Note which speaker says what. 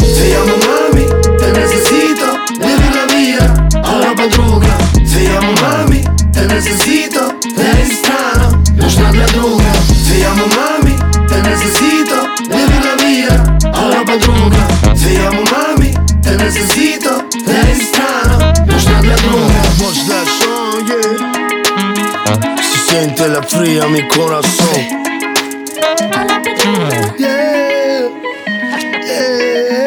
Speaker 1: Te llamo mami, te necesito, vivi la vida a la madruga. Te llamo mami, te necesito, eres strano, нужна для друга. Te llamo mami, te necesito, vivi la vida a la madruga. Te llamo mami, te necesito, eres strano, нужна для друга. Watch that song, yeah. Si siente la fría mi corazón. Yeah, yeah.